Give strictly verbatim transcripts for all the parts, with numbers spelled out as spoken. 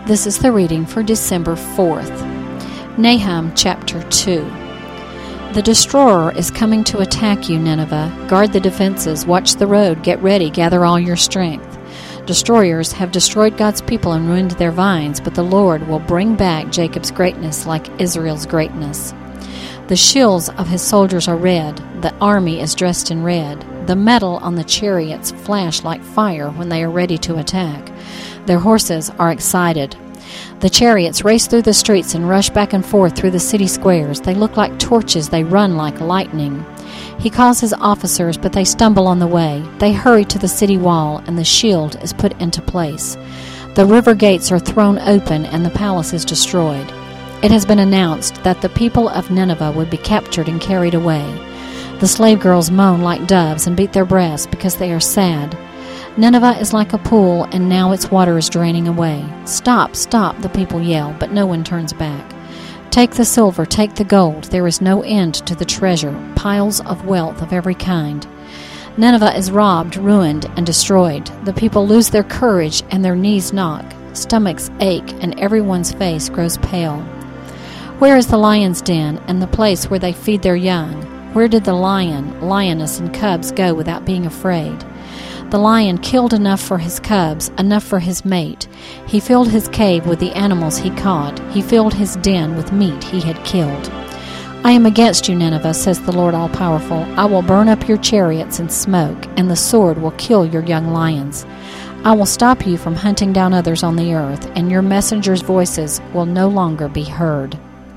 This is the reading for December fourth. Nahum chapter two. The destroyer is coming to attack you, Nineveh. Guard the defenses, watch the road, get ready, gather all your strength. Destroyers have destroyed God's people and ruined their vines, but the Lord will bring back Jacob's greatness like Israel's greatness. The shields of his soldiers are red, the army is dressed in red. The metal on the chariots flash like fire when they are ready to attack. Their horses are excited. The chariots race through the streets and rush back and forth through the city squares. They look like torches, they run like lightning. He calls his officers, but they stumble on the way. They hurry to the city wall, and the shield is put into place. The river gates are thrown open, and the palace is destroyed. It has been announced that the people of Nineveh would be captured and carried away. The slave girls moan like doves and beat their breasts because they are sad. Nineveh is like a pool, and now its water is draining away. Stop, stop, the people yell, but no one turns back. Take the silver, take the gold. There is no end to the treasure, piles of wealth of every kind. Nineveh is robbed, ruined, and destroyed. The people lose their courage, and their knees knock. Stomachs ache, and everyone's face grows pale. Where is the lion's den, and the place where they feed their young? Where did the lion, lioness, and cubs go without being afraid? The lion killed enough for his cubs, enough for his mate. He filled his cave with the animals he caught. He filled his den with meat he had killed. I am against you, Nineveh, says the Lord All-Powerful. I will burn up your chariots in smoke, and the sword will kill your young lions. I will stop you from hunting down others on the earth, and your messengers' voices will no longer be heard.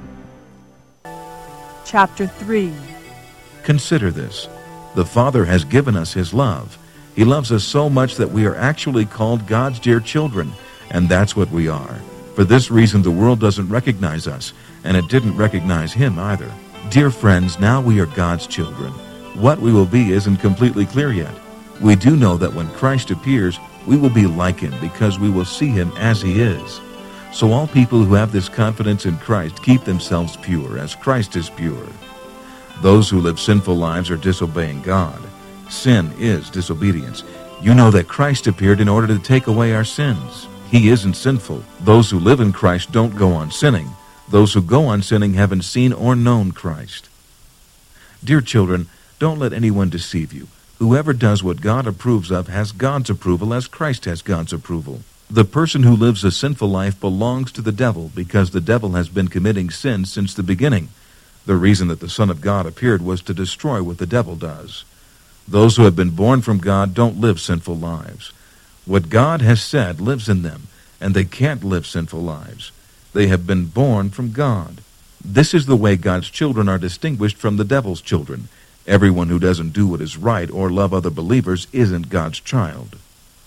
Chapter three. Consider this. The Father has given us His love. He loves us so much that we are actually called God's dear children, and that's what we are. For this reason, the world doesn't recognize us, and it didn't recognize Him either. Dear friends, now we are God's children. What we will be isn't completely clear yet. We do know that when Christ appears, we will be like Him because we will see Him as He is. So all people who have this confidence in Christ keep themselves pure, as Christ is pure. Those who live sinful lives are disobeying God. Sin is disobedience. You know that Christ appeared in order to take away our sins. He isn't sinful. Those who live in Christ don't go on sinning. Those who go on sinning haven't seen or known Christ. Dear children, don't let anyone deceive you. Whoever does what God approves of has God's approval as Christ has God's approval. The person who lives a sinful life belongs to the devil because the devil has been committing sin since the beginning. The reason that the Son of God appeared was to destroy what the devil does. Those who have been born from God don't live sinful lives. What God has said lives in them, and they can't live sinful lives. They have been born from God. This is the way God's children are distinguished from the devil's children. Everyone who doesn't do what is right or love other believers isn't God's child.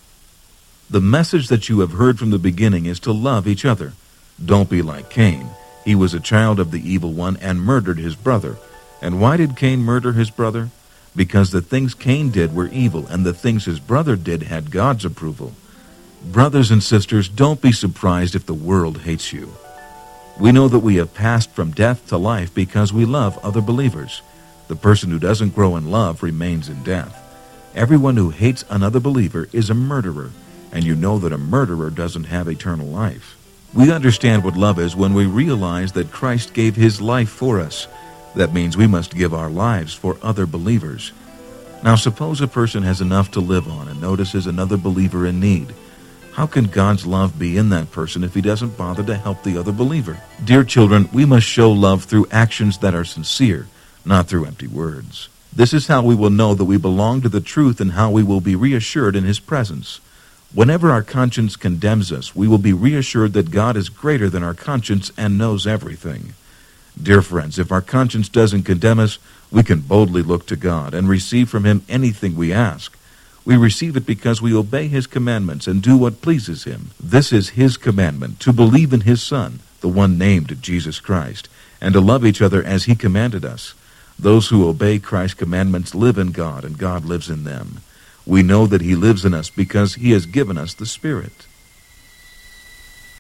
The message that you have heard from the beginning is to love each other. Don't be like Cain. He was a child of the evil one and murdered his brother. And why did Cain murder his brother? Because the things Cain did were evil, and the things his brother did had God's approval. Brothers and sisters, don't be surprised if the world hates you. We know that we have passed from death to life because we love other believers. The person who doesn't grow in love remains in death. Everyone who hates another believer is a murderer, and you know that a murderer doesn't have eternal life. We understand what love is when we realize that Christ gave His life for us. That means we must give our lives for other believers. Now suppose a person has enough to live on and notices another believer in need. How can God's love be in that person if He doesn't bother to help the other believer? Dear children, we must show love through actions that are sincere, not through empty words. This is how we will know that we belong to the truth and how we will be reassured in His presence. Whenever our conscience condemns us, we will be reassured that God is greater than our conscience and knows everything. Dear friends, if our conscience doesn't condemn us, we can boldly look to God and receive from Him anything we ask. We receive it because we obey His commandments and do what pleases Him. This is His commandment, to believe in His Son, the one named Jesus Christ, and to love each other as He commanded us. Those who obey Christ's commandments live in God, and God lives in them. We know that He lives in us because He has given us the Spirit.